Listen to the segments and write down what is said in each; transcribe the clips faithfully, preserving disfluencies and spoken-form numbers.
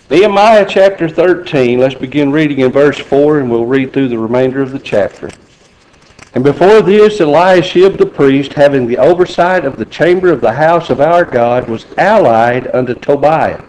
Nehemiah chapter thirteen, let's begin reading in verse four, and we'll read through the remainder of the chapter. And before this, Eliashib the priest, having the oversight of the chamber of the house of our God, was allied unto Tobiah.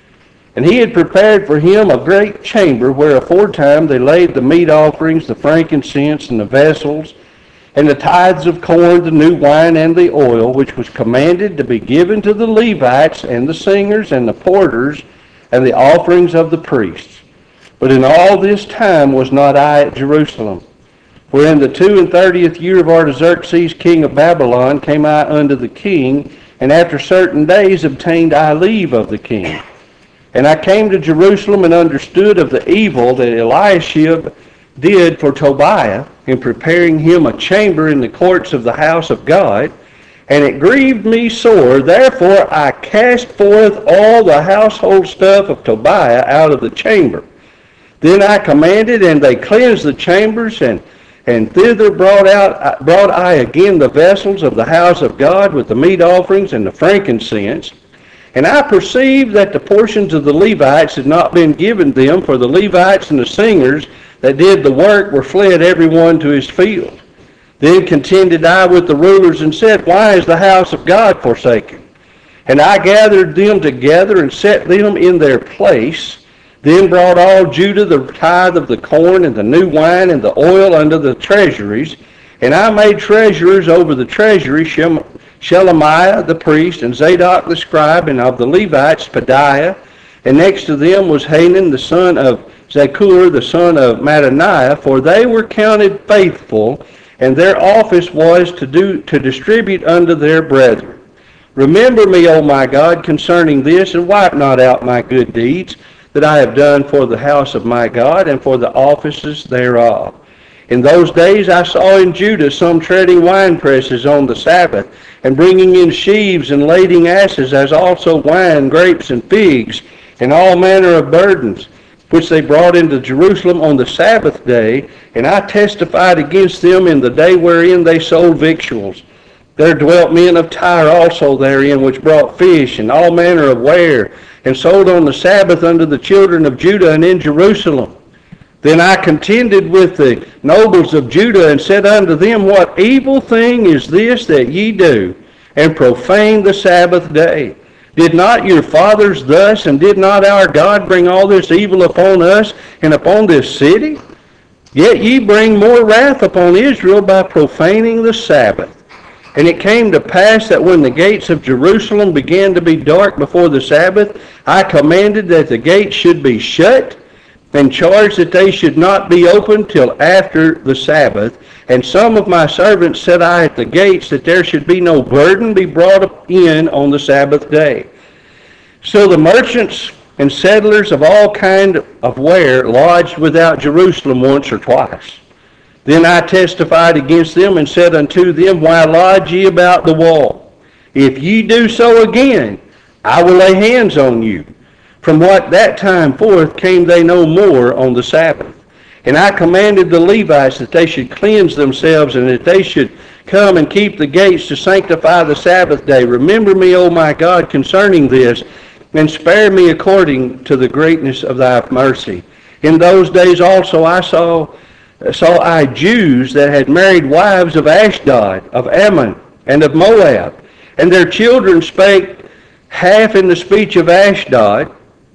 And he had prepared for him a great chamber, where aforetime they laid the meat offerings, the frankincense, and the vessels, and the tithes of corn, the new wine, and the oil, which was commanded to be given to the Levites, and the singers, and the porters, and the offerings of the priests. But in all this time was not I at Jerusalem. For in the two and thirtieth year of Artaxerxes, king of Babylon, came I unto the king, and after certain days obtained I leave of the king. And I came to Jerusalem, and understood of the evil that Eliashib did for Tobiah, in preparing him a chamber in the courts of the house of God. And it grieved me sore. Therefore I cast forth all the household stuff of Tobiah out of the chamber. Then I commanded, and they cleansed the chambers, and, and thither brought out brought I again the vessels of the house of God with the meat offerings and the frankincense. And I perceived that the portions of the Levites had not been given them, for the Levites and the singers that did the work were fled every one to his field. Then contended I with the rulers, and said, Why is the house of God forsaken? And I gathered them together, and set them in their place. Then brought all Judah the tithe of the corn, and the new wine, and the oil unto the treasuries. And I made treasurers over the treasury Shem- Shelemiah the priest, and Zadok the scribe, and of the Levites Pedaiah. And next to them was Hanan the son of Zakur, the son of Mattaniah, for they were counted faithful, and their office was to do to distribute unto their brethren. Remember me, O my God, concerning this, and wipe not out my good deeds that I have done for the house of my God, and for the offices thereof. In those days I saw in Judah some treading winepresses on the Sabbath, and bringing in sheaves and lading asses, as also wine, grapes, and figs, and all manner of burdens, which they brought into Jerusalem on the Sabbath day. And I testified against them in the day wherein they sold victuals. There dwelt men of Tyre also therein, which brought fish and all manner of ware, and sold on the Sabbath unto the children of Judah and in Jerusalem. Then I contended with the nobles of Judah, and said unto them, What evil thing is this that ye do, and profane the Sabbath day? Did not your fathers thus, and did not our God bring all this evil upon us and upon this city? Yet ye bring more wrath upon Israel by profaning the Sabbath. And it came to pass that when the gates of Jerusalem began to be dark before the Sabbath, I commanded that the gates should be shut, and charged that they should not be opened till after the Sabbath. And some of my servants set I at the gates, that there should be no burden be brought in on the Sabbath day. So the merchants and settlers of all kind of ware lodged without Jerusalem once or twice. Then I testified against them, and said unto them, Why lodge ye about the wall? If ye do so again, I will lay hands on you. From what that time forth came they no more on the Sabbath. And I commanded the Levites that they should cleanse themselves, and that they should come and keep the gates to sanctify the Sabbath day. Remember me, O my God, concerning this, and spare me according to the greatness of thy mercy. In those days also I saw, saw I Jews that had married wives of Ashdod, of Ammon, and of Moab. And their children spake half in the speech of Ashdod,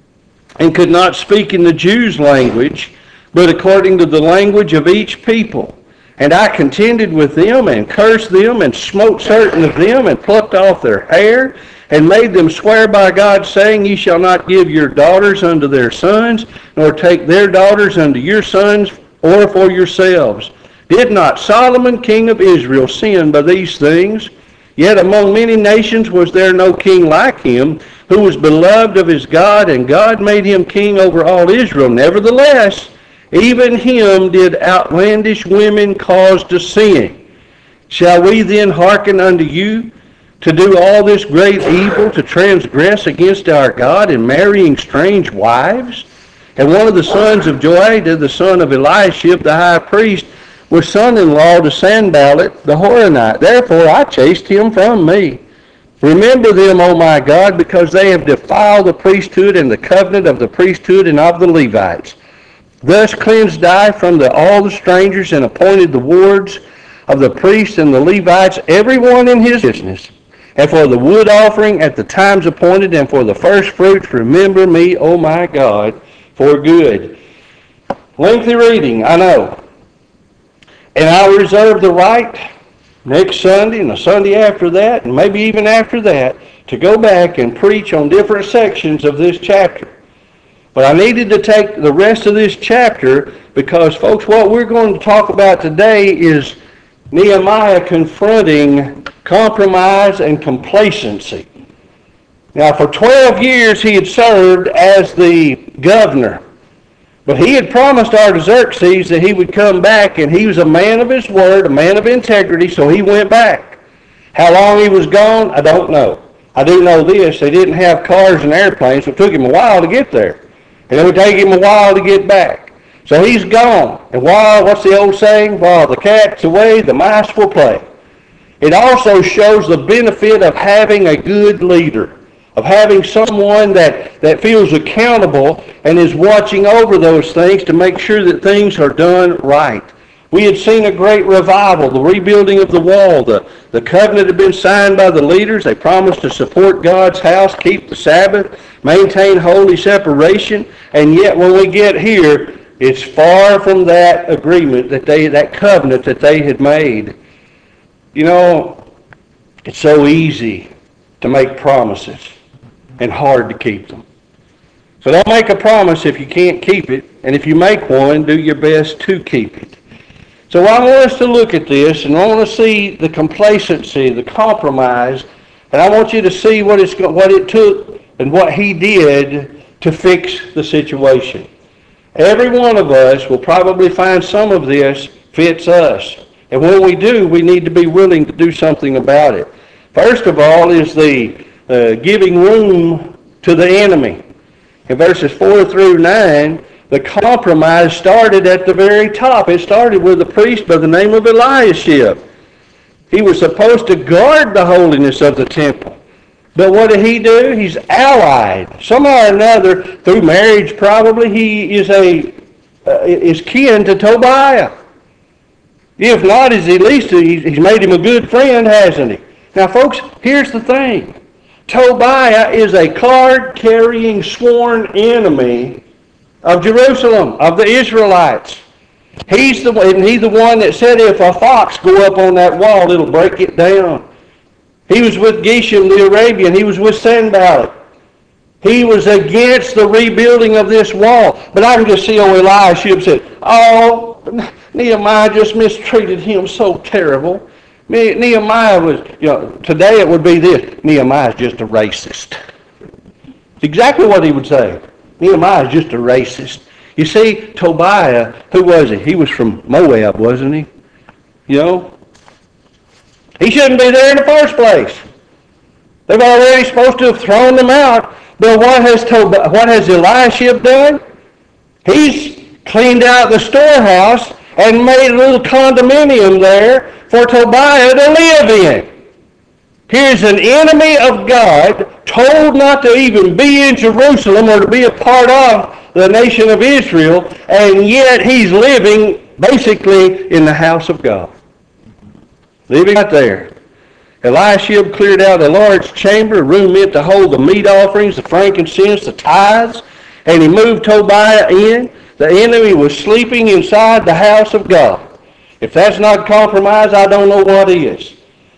and could not speak in the Jews' language, but according to the language of each people. And I contended with them, and cursed them, and smote certain of them, and plucked off their hair, and made them swear by God, saying, Ye shall not give your daughters unto their sons, nor take their daughters unto your sons, or for yourselves. Did not Solomon king of Israel sin by these things? Yet among many nations was there no king like him, who was beloved of his God, and God made him king over all Israel. Nevertheless, even him did outlandish women cause to sin. Shall we then hearken unto you to do all this great evil, to transgress against our God in marrying strange wives? And one of the sons of Joiada, the son of Eliashib, the high priest, was son-in-law to Sanballat the Horonite. Therefore I chased him from me. Remember them, O my God, because they have defiled the priesthood and the covenant of the priesthood and of the Levites. Thus cleansed I from the, all the strangers and appointed the wards of the priests and the Levites, every one in his business. And for the wood offering at the times appointed, and for the first fruits, remember me, O my God, for good. Lengthy reading, I know. And I reserve the right next Sunday and the Sunday after that, and maybe even after that, to go back and preach on different sections of this chapter. But I needed to take the rest of this chapter because, folks, what we're going to talk about today is Nehemiah confronting compromise and complacency. Now, for twelve years he had served as the governor. But he had promised Artaxerxes that he would come back, and he was a man of his word, a man of integrity, so he went back. How long he was gone, I don't know. I do know this, they didn't have cars and airplanes, so it took him a while to get there. And it would take him a while to get back. So he's gone. And while, what's the old saying? While the cat's away, the mice will play. It also shows the benefit of having a good leader, of having someone that, that feels accountable and is watching over those things to make sure that things are done right. We had seen a great revival, the rebuilding of the wall. The, the covenant had been signed by the leaders. They promised to support God's house, keep the Sabbath, maintain holy separation. And yet when we get here, it's far from that agreement, that they, that covenant that they had made. You know, it's so easy to make promises and hard to keep them. So don't make a promise if you can't keep it, and if you make one, do your best to keep it. So I want us to look at this, and I want to see the complacency, the compromise, and I want you to see what, it's, what it took and what he did to fix the situation. Every one of us will probably find some of this fits us. And when we do, we need to be willing to do something about it. First of all is the uh, giving room to the enemy. In verses four through nine, the compromise started at the very top. It started with a priest by the name of Eliashib. He was supposed to guard the holiness of the temple. But what did he do? He's allied. Somehow or another, through marriage probably, he is a uh, is kin to Tobiah. If not, he's at least he's made him a good friend, hasn't he? Now, folks, here's the thing. Tobiah is a card-carrying sworn enemy of Jerusalem, of the Israelites. He's the, and he's the one that said if a fox go up on that wall, it'll break it down. He was with Geshem the Arabian. He was with Sanballat. He was against the rebuilding of this wall. But I can just see old Eliashib said, oh, Nehemiah just mistreated him so terrible. Nehemiah was, you know, today it would be this, Nehemiah's just a racist. It's exactly what he would say. Nehemiah's just a racist. You see, Tobiah, who was he? He was from Moab, wasn't he? You know? He shouldn't be there in the first place. They've already supposed to have thrown them out. But what has Tobiah, what has Eliashib done? He's cleaned out the storehouse and made a little condominium there for Tobiah to live in. Here's an enemy of God, told not to even be in Jerusalem or to be a part of the nation of Israel, and yet he's living basically in the house of God. Living right there. Eliashib cleared out a large chamber, a room meant to hold the meat offerings, the frankincense, the tithes, and he moved Tobiah in. The enemy was sleeping inside the house of God. If that's not compromise, I don't know what is.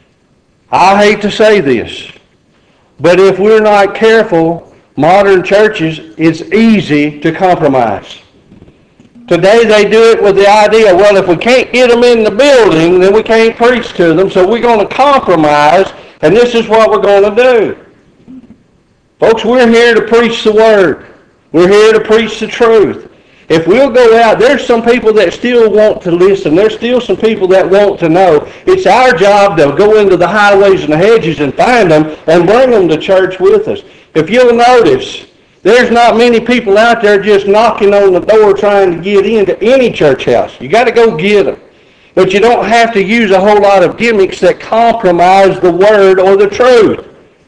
I hate to say this, but if we're not careful, modern churches, it's easy to compromise. Today they do it with the idea, well, if we can't get them in the building, then we can't preach to them, so we're going to compromise, and this is what we're going to do. Folks, we're here to preach the Word. We're here to preach the truth. If we'll go out, there's some people that still want to listen. There's still some people that want to know. It's our job to go into the highways and the hedges and find them and bring them to church with us. If you'll notice, there's not many people out there just knocking on the door trying to get into any church house. You got to go get them. But you don't have to use a whole lot of gimmicks that compromise the Word or the truth.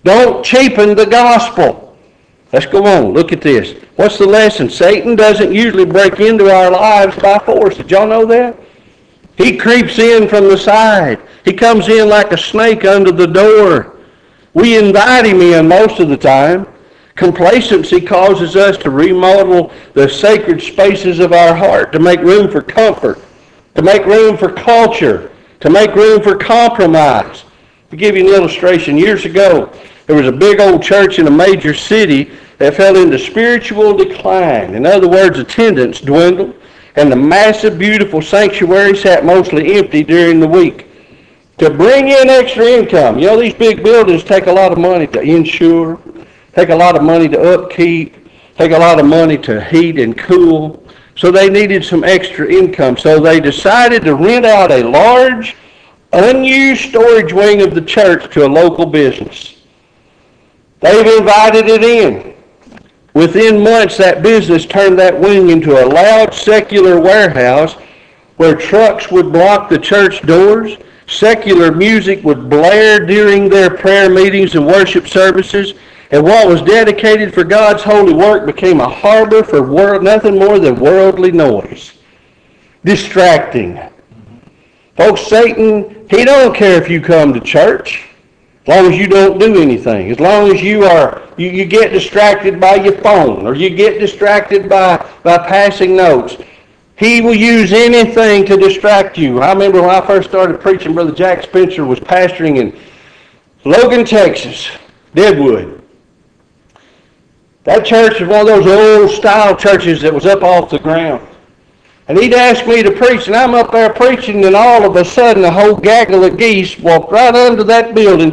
Don't cheapen the gospel. Let's go on. Look at this. What's the lesson? Satan doesn't usually break into our lives by force. Did y'all know that? He creeps in from the side. He comes in like a snake under the door. We invite him in most of the time. Complacency causes us to remodel the sacred spaces of our heart, to make room for comfort, to make room for culture, to make room for compromise. To give you an illustration, years ago, there was a big old church in a major city that fell into spiritual decline. In other words, attendance dwindled, and the massive, beautiful sanctuary sat mostly empty during the week. To bring in extra income, you know, these big buildings take a lot of money to insure, take a lot of money to upkeep, take a lot of money to heat and cool. So they needed some extra income. So they decided to rent out a large, unused storage wing of the church to a local business. They've invited it in. Within months, that business turned that wing into a loud secular warehouse where trucks would block the church doors, secular music would blare during their prayer meetings and worship services, and what was dedicated for God's holy work became a harbor for world, nothing more than worldly noise. Distracting. Folks, Satan, he don't care if you come to church, as long as you don't do anything. As long as you are, you, you get distracted by your phone, or you get distracted by, by passing notes. He will use anything to distract you. I remember when I first started preaching, Brother Jack Spencer was pastoring in Logan, Texas, Deadwood. That church was one of those old style churches that was up off the ground. And he'd ask me to preach, and I'm up there preaching, and all of a sudden a whole gaggle of geese walked right under that building.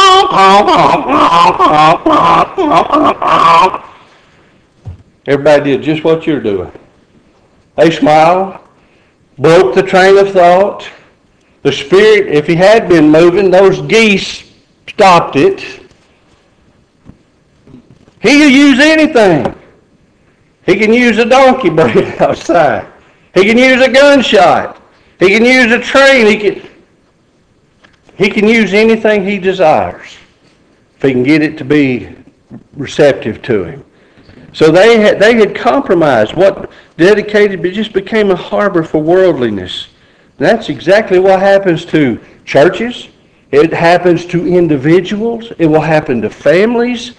Everybody did just what you're doing. They smiled, broke the train of thought. The Spirit, if he had been moving, those geese stopped it. He can use anything. He can use a donkey braid outside. He can use a gunshot. He can use a train. He can, he can use anything he desires if he can get it to be receptive to him. So they had, they had compromised. What dedicated it just became a harbor for worldliness. And that's exactly what happens to churches. It happens to individuals. It will happen to families.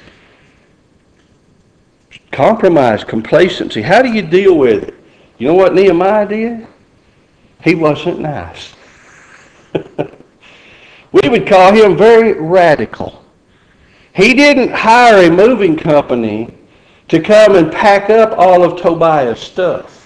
Compromise, complacency. How do you deal with it? You know what Nehemiah did? He wasn't nice. We would call him very radical. He didn't hire a moving company to come and pack up all of Tobiah's stuff.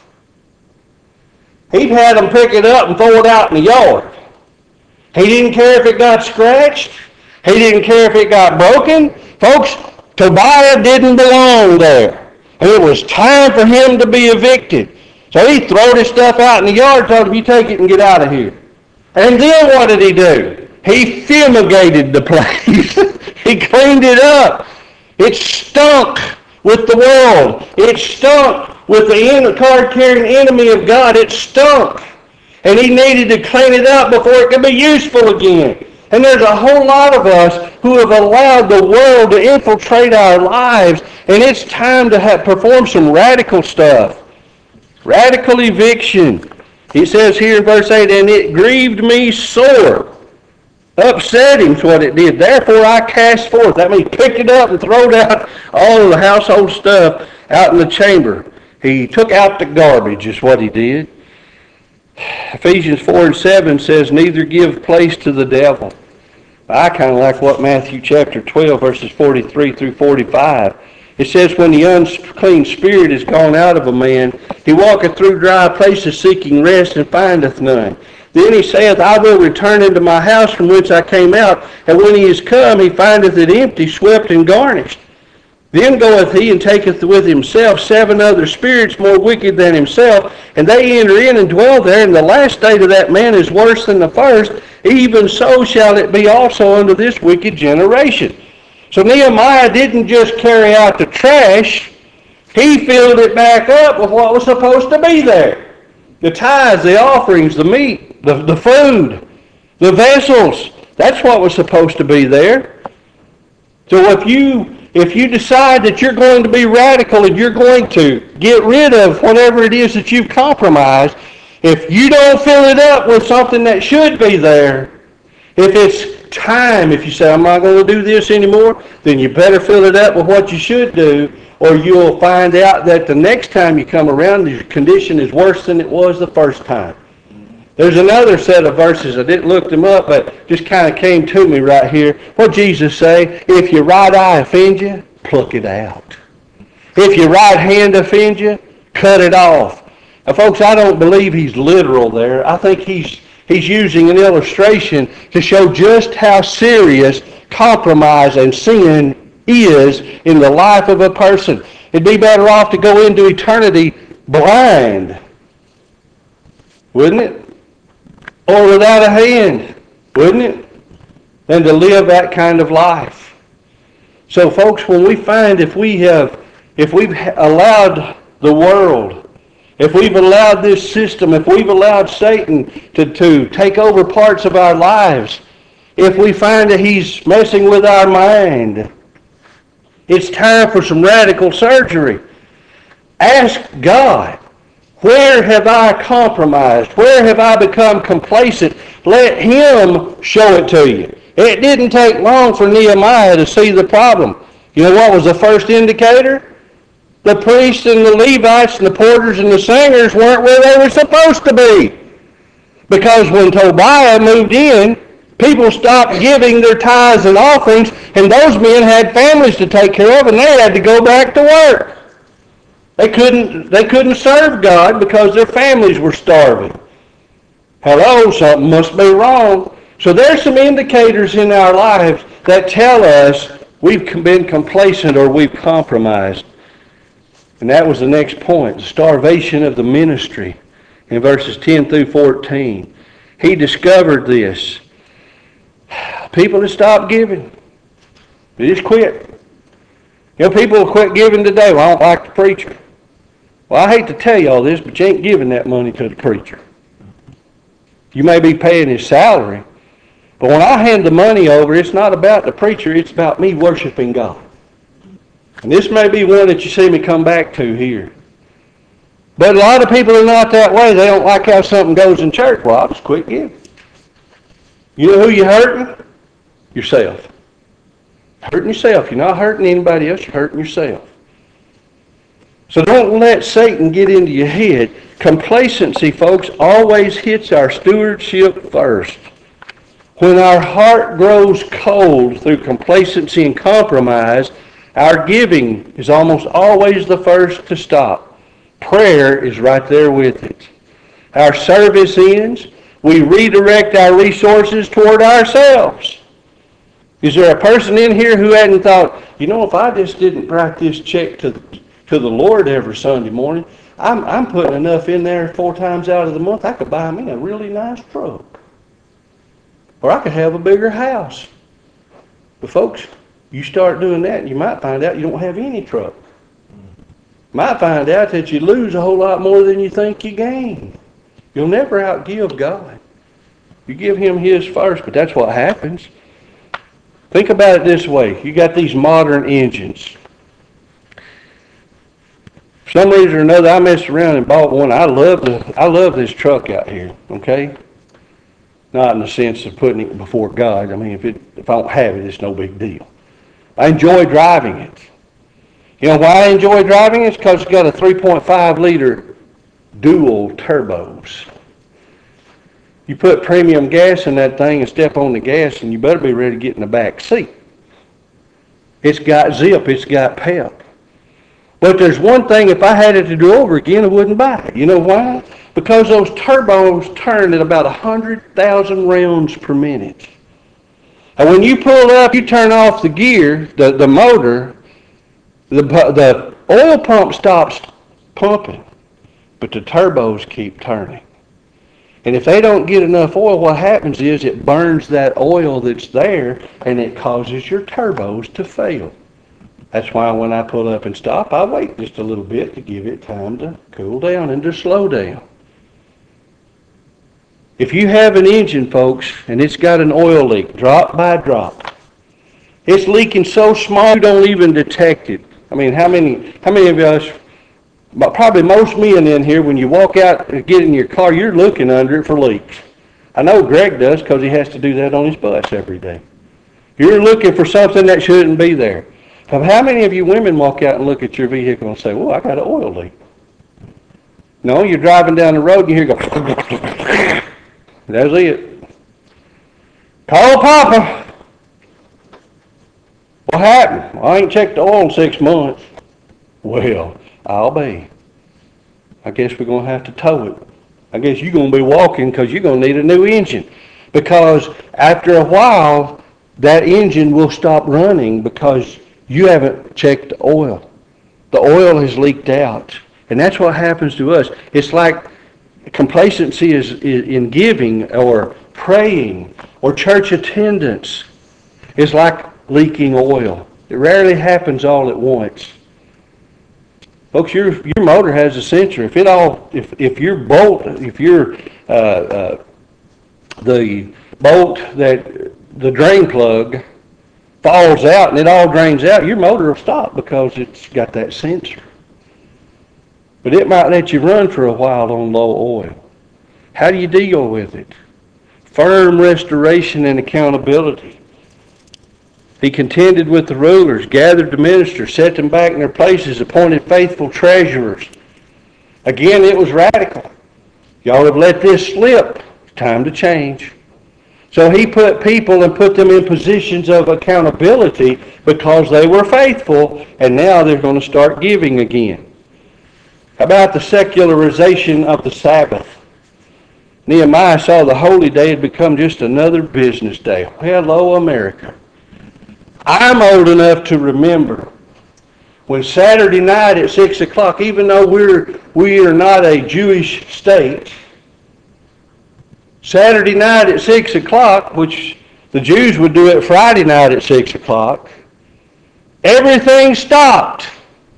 He'd had them pick it up and throw it out in the yard. He didn't care if it got scratched. He didn't care if it got broken. Folks, Tobiah didn't belong there. And it was time for him to be evicted. So he threw his stuff out in the yard, told him, you take it and get out of here. And then what did he do? He fumigated the place. He cleaned it up. It stunk with the world. It stunk with the card-carrying enemy of God. It stunk. And he needed to clean it up before it could be useful again. And there's a whole lot of us who have allowed the world to infiltrate our lives, and it's time to have, perform some radical stuff. Radical eviction. He says here in verse eight, and it grieved me sore. Upset him's what it did. Therefore I cast forth. That means picked it up and throwed out all of the household stuff out in the chamber. He took out the garbage is what he did. Ephesians four and seven says, neither give place to the devil. I kind of like what Matthew chapter twelve, verses forty-three through forty-five. It says, when the unclean spirit is gone out of a man, he walketh through dry places seeking rest and findeth none. Then he saith, I will return into my house from whence I came out. And when he is come, he findeth it empty, swept, and garnished. Then goeth he and taketh with himself seven other spirits more wicked than himself, and they enter in and dwell there, and the last state of that man is worse than the first. Even so shall it be also unto this wicked generation. So Nehemiah didn't just carry out the trash, he filled it back up with what was supposed to be there. The tithes, the offerings, the meat, the, the food, the vessels. That's what was supposed to be there. So if you if you decide that you're going to be radical and you're going to get rid of whatever it is that you've compromised, if you don't fill it up with something that should be there, if it's time, if you say, I'm not going to do this anymore, then you better fill it up with what you should do, or you'll find out that the next time you come around, your condition is worse than it was the first time. There's another set of verses. I didn't look them up, but just kind of came to me right here. What Jesus say? If your right eye offends you, pluck it out. If your right hand offends you, cut it off. Now, folks, I don't believe he's literal there. I think he's he's using an illustration to show just how serious compromise and sin is in the life of a person. It'd be better off to go into eternity blind, wouldn't it? Or without a hand, wouldn't it? Than to live that kind of life. So, folks, when we find if we have, if we've allowed the world, if we've allowed this system, if we've allowed Satan to, to take over parts of our lives, if we find that he's messing with our mind, it's time for some radical surgery. Ask God, where have I compromised? Where have I become complacent? Let him show it to you. It didn't take long for Nehemiah to see the problem. You know what was the first indicator? The priests and the Levites and the porters and the singers weren't where they were supposed to be. Because when Tobiah moved in, people stopped giving their tithes and offerings, and those men had families to take care of, and they had to go back to work. They couldn't, they couldn't serve God because their families were starving. Hello, something must be wrong. So there's some indicators in our lives that tell us we've been complacent or we've compromised. And that was the next point, the starvation of the ministry in verses ten through fourteen. He discovered this. People have stopped giving. They just quit. You know, people will quit giving today. Well, I don't like the preacher. Well, I hate to tell you all this, but you ain't giving that money to the preacher. You may be paying his salary, but when I hand the money over, it's not about the preacher, it's about me worshiping God. And this may be one that you see me come back to here. But a lot of people are not that way. They don't like how something goes in church. Well, I'll just quit giving. You know who you're hurting? Yourself. Hurting yourself. You're not hurting anybody else, you're hurting yourself. So don't let Satan get into your head. Complacency, folks, always hits our stewardship first. When our heart grows cold through complacency and compromise, our giving is almost always the first to stop. Prayer is right there with it. Our service ends, we redirect our resources toward ourselves. Is there a person in here who hadn't thought, you know, if I just didn't write this check to the to the Lord every Sunday morning, I'm, I'm putting enough in there four times out of the month, I could buy me a really nice truck. Or I could have a bigger house. But folks, you start doing that and you might find out you don't have any truck. You might find out that you lose a whole lot more than you think you gain. You'll never outgive God. You give him his first, but that's what happens. Think about it this way. You got these modern engines. For some reason or another, I messed around and bought one. I love the, I love this truck out here, okay? Not in the sense of putting it before God. I mean, if it, if I don't have it, it's no big deal. I enjoy driving it. You know why I enjoy driving it? It's because it's got a three point five liter dual turbos. You put premium gas in that thing and step on the gas, and you better be ready to get in the back seat. It's got zip. It's got pep. But there's one thing, if I had it to do over again, I wouldn't buy it. You know why? Because those turbos turn at about one hundred thousand rounds per minute. And when you pull up, you turn off the gear, the, the motor, the, the oil pump stops pumping, but the turbos keep turning. And if they don't get enough oil, what happens is it burns that oil that's there, and it causes your turbos to fail. That's why when I pull up and stop, I wait just a little bit to give it time to cool down and to slow down. If you have an engine, folks, and it's got an oil leak, drop by drop, It's leaking so small you don't even detect it. I mean, how many, how many of us, but probably most men in here, when you walk out and get in your car, you're looking under it for leaks. I know Greg does because he has to do that on his bus every day. You're looking for something that shouldn't be there. But how many of you women walk out and look at your vehicle and say, "Oh, I got an oil leak"? No, you're driving down the road and you hear go, that's it. Call Papa. What happened? Well, I ain't checked the oil in six months. Well, I'll be. I guess we're going to have to tow it. I guess you're going to be walking because you're going to need a new engine. Because after a while, that engine will stop running because you haven't checked the oil. The oil has leaked out. And that's what happens to us. It's like complacency is, is in giving or praying or church attendance. It's like leaking oil. It rarely happens all at once. Folks, your your motor has a sensor. If it all, if if your bolt, if your uh, uh, the bolt that the drain plug falls out and it all drains out, your motor will stop because it's got that sensor. But it might let you run for a while on low oil. How do you deal with it? Firm restoration and accountability. He contended with the rulers, gathered the ministers, set them back in their places, appointed faithful treasurers. Again, it was radical. Y'all have let this slip. It's time to change. So he put people and put them in positions of accountability because they were faithful, and now they're going to start giving again. How about the secularization of the Sabbath? Nehemiah saw the holy day had become just another business day. Hello, America. I'm old enough to remember when Saturday night at six o'clock, even though we're we are not a Jewish state, Saturday night at six o'clock, which the Jews would do it Friday night at six o'clock, everything stopped.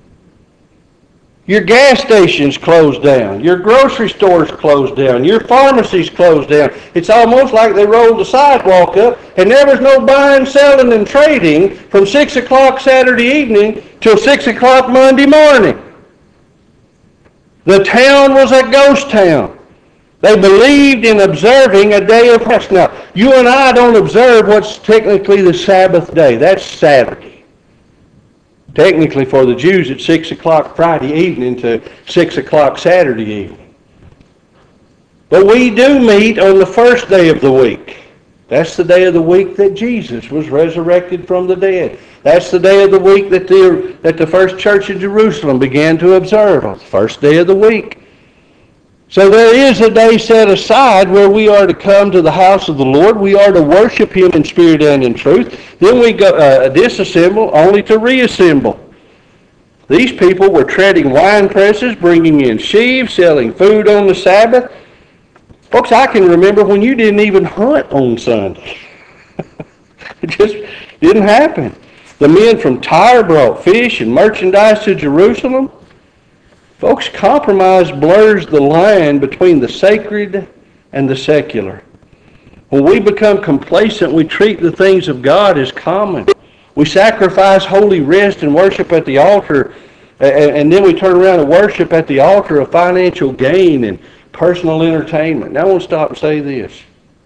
Your gas stations closed down. Your grocery stores closed down. Your pharmacies closed down. It's almost like they rolled the sidewalk up and there was no buying, selling, and trading from six o'clock Saturday evening till six o'clock Monday morning. The town was a ghost town. They believed in observing a day of rest. Now, you and I don't observe what's technically the Sabbath day. That's Saturday. Technically for the Jews, it's six o'clock Friday evening to six o'clock Saturday evening. But we do meet on the first day of the week. That's the day of the week that Jesus was resurrected from the dead. That's the day of the week that the, that the first church in Jerusalem began to observe, on the first day of the week. So there is a day set aside where we are to come to the house of the Lord. We are to worship Him in spirit and in truth. Then we go uh, disassemble only to reassemble. These people were treading wine presses, bringing in sheaves, selling food on the Sabbath. Folks, I can remember when you didn't even hunt on Sunday. It just didn't happen. The men from Tyre brought fish and merchandise to Jerusalem. Folks, compromise blurs the line between the sacred and the secular. When we become complacent, we treat the things of God as common. We sacrifice holy rest and worship at the altar, and then we turn around and worship at the altar of financial gain and personal entertainment. Now I want to stop and say this.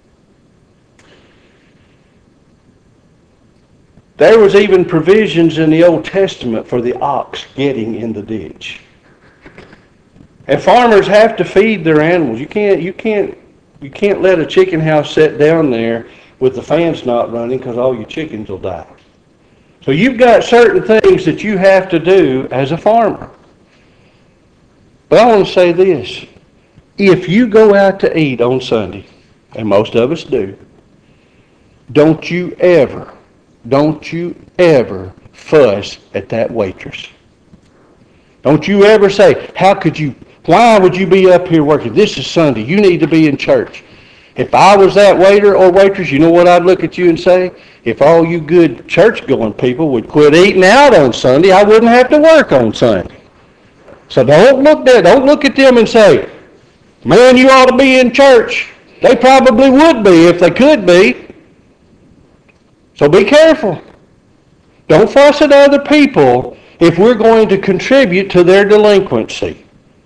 There was even provisions in the Old Testament for the ox getting in the ditch. And farmers have to feed their animals. You can't, you can't, you can't let a chicken house sit down there with the fans not running because all your chickens will die. So you've got certain things that you have to do as a farmer. But I want to say this. If you go out to eat on Sunday, and most of us do, don't you ever, don't you ever fuss at that waitress. Don't you ever say, how could you, why would you be up here working? This is Sunday. You need to be in church. If I was that waiter or waitress, you know what I'd look at you and say? If all you good church-going people would quit eating out on Sunday, I wouldn't have to work on Sunday. So don't look there. Don't look at them and say, man, you ought to be in church. They probably would be if they could be. So be careful. Don't fuss at other people if we're going to contribute to their delinquency.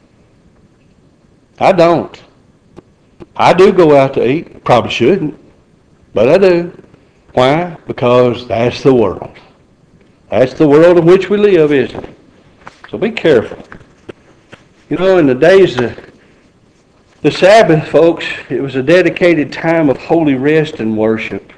I don't. I do go out to eat. Probably shouldn't, but I do. Why? Because that's the world. That's the world in which we live, isn't it? So be careful. You know, in the days of the Sabbath, folks, it was a dedicated time of holy rest and worship.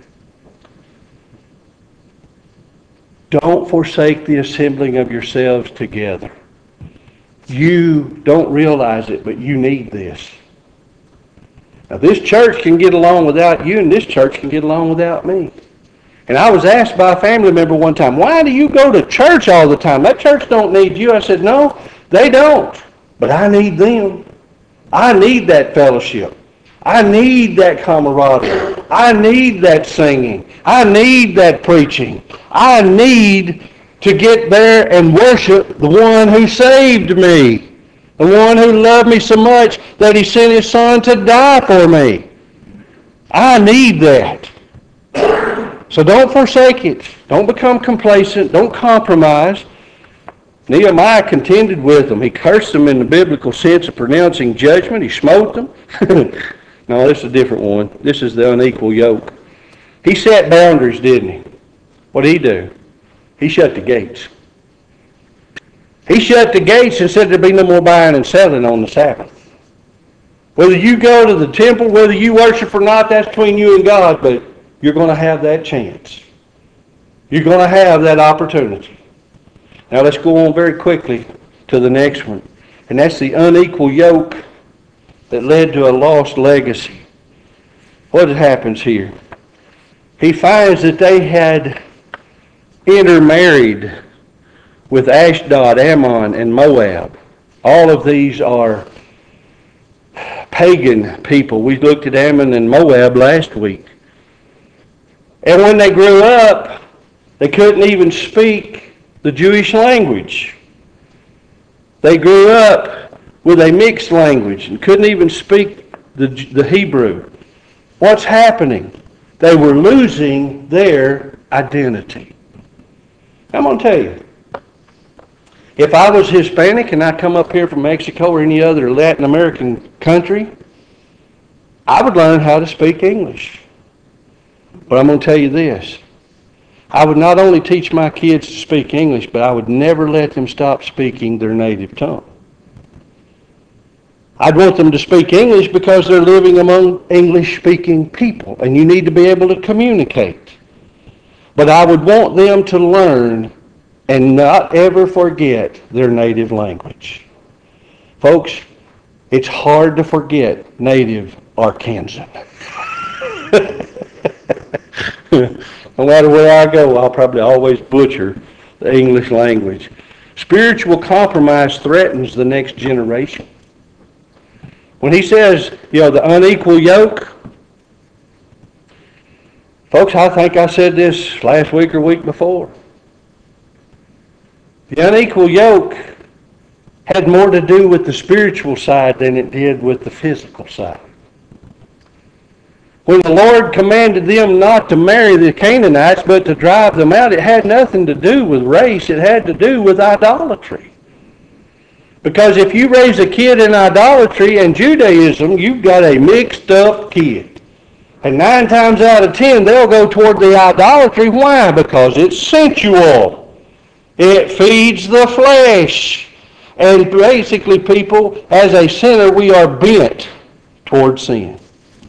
Don't forsake the assembling of yourselves together. You don't realize it, but you need this. Now, this church can get along without you, and this church can get along without me. And I was asked by a family member one time, why do you go to church all the time? That church don't need you. I said, no, they don't. But I need them. I need that fellowship. I need that camaraderie. I need that singing. I need that preaching. I need to get there and worship the one who saved me. The one who loved me so much that he sent his son to die for me. I need that. So don't forsake it. Don't become complacent. Don't compromise. Nehemiah contended with them. He cursed them in the biblical sense of pronouncing judgment. He smote them. No, this is a different one. This is the unequal yoke. He set boundaries, didn't he? What did he do? He shut the gates. He shut the gates and said there'd be no more buying and selling on the Sabbath. Whether you go to the temple, whether you worship or not, that's between you and God, but you're going to have that chance. You're going to have that opportunity. Now let's go on very quickly to the next one. And that's the unequal yoke that led to a lost legacy. What happens here? He finds that they had intermarried with Ashdod, Ammon, and Moab. All of these are pagan people. We looked at Ammon and Moab last week. And when they grew up, they couldn't even speak the Jewish language. They grew up with a mixed language and couldn't even speak the, the Hebrew. What's happening? They were losing their identity. I'm going to tell you, if I was Hispanic and I come up here from Mexico or any other Latin American country, I would learn how to speak English. But I'm going to tell you this. I would not only teach my kids to speak English, but I would never let them stop speaking their native tongue. I'd want them to speak English because they're living among English-speaking people, and you need to be able to communicate. But I would want them to learn and not ever forget their native language. Folks, it's hard to forget native Arkansan. No matter where I go, I'll probably always butcher the English language. Spiritual compromise threatens the next generation. When he says, you know, the unequal yoke, folks, I think I said this last week or week before. The unequal yoke had more to do with the spiritual side than it did with the physical side. When the Lord commanded them not to marry the Canaanites, but to drive them out, it had nothing to do with race. It had to do with idolatry. Because if you raise a kid in idolatry and Judaism, you've got a mixed up kid. And nine times out of ten, they'll go toward the idolatry. Why? Because it's sensual. It feeds the flesh. And basically, people, as a sinner, we are bent toward sin.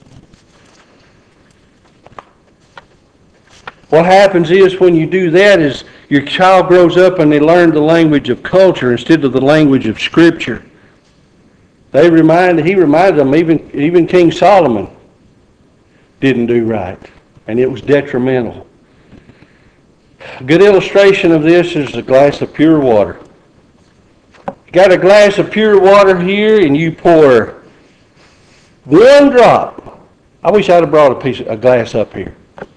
What happens is when you do that is your child grows up and they learn the language of culture instead of the language of Scripture. They reminded, he reminded them, even, even King Solomon didn't do right, and it was detrimental. A good illustration of this is a glass of pure water. You got a glass of pure water here, and you pour one drop. I wish I'd have brought a piece of, a glass up here.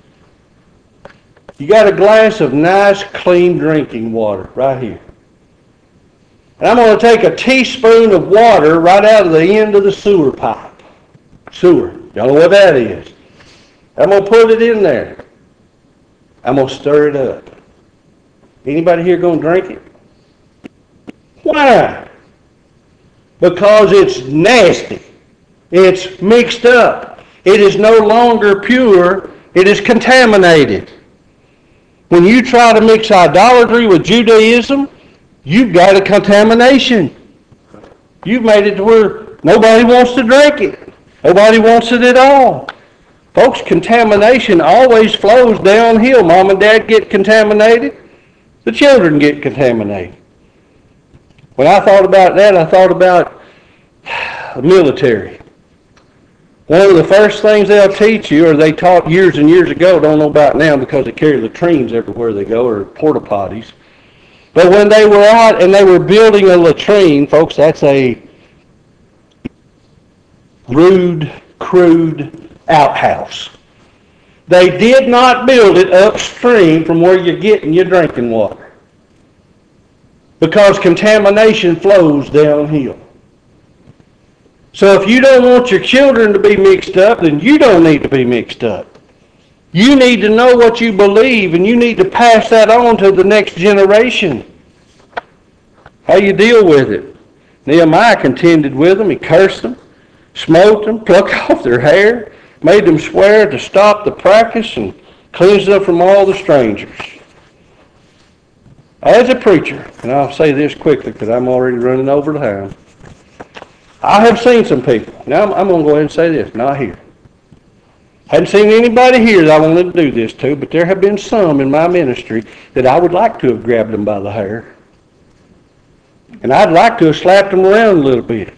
You got a glass of nice, clean drinking water right here. And I'm going to take a teaspoon of water right out of the end of the sewer pipe. Sewer. Y'all know what that is. I'm going to put it in there. I'm going to stir it up. Anybody here going to drink it? Why? Because it's nasty. It's mixed up. It is no longer pure. It is contaminated. When you try to mix idolatry with Judaism, you've got a contamination. You've made it to where nobody wants to drink it. Nobody wants it at all. Folks, contamination always flows downhill. Mom and Dad get contaminated. The children get contaminated. When I thought about that, I thought about the military. One of the first things they'll teach you, or they taught years and years ago, don't know about now because they carry latrines everywhere they go, or porta potties. But when they were out and they were building a latrine, folks, that's a rude, crude outhouse. They did not build it upstream from where you're getting your drinking water, because contamination flows downhill. So if you don't want your children to be mixed up, then you don't need to be mixed up. You need to know what you believe, and you need to pass that on to the next generation. How you deal with it? Nehemiah contended with them. He cursed them, smote them, plucked off their hair, made them swear to stop the practice, and cleansed them from all the strangers. As a preacher, and I'll say this quickly because I'm already running over time, I have seen some people. Now I'm, I'm going to go ahead and say this, not here. Hadn't seen anybody here that I wanted to do this to, but there have been some in my ministry that I would like to have grabbed them by the hair. And I'd like to have slapped them around a little bit.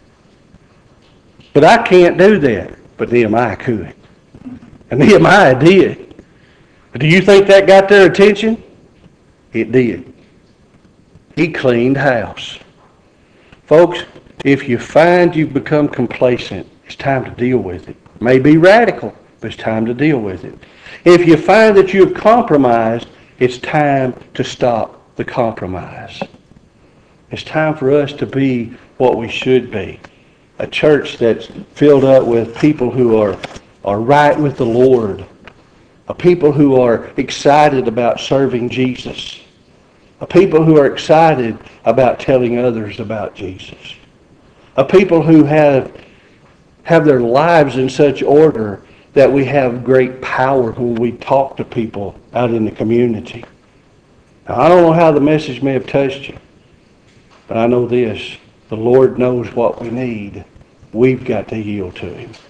But I can't do that. But Nehemiah could. And Nehemiah did. But do you think that got their attention? It did. He cleaned house. Folks, if you find you've become complacent, it's time to deal with it. It may be radical, but it's time to deal with it. If you find that you've compromised, it's time to stop the compromise. It's time for us to be what we should be. A church that's filled up with people who are, are right with the Lord. A people who are excited about serving Jesus. A people who are excited about telling others about Jesus. A people who have, have their lives in such order that we have great power when we talk to people out in the community. Now, I don't know how the message may have touched you, but I know this. The Lord knows what we need. We've got to yield to Him.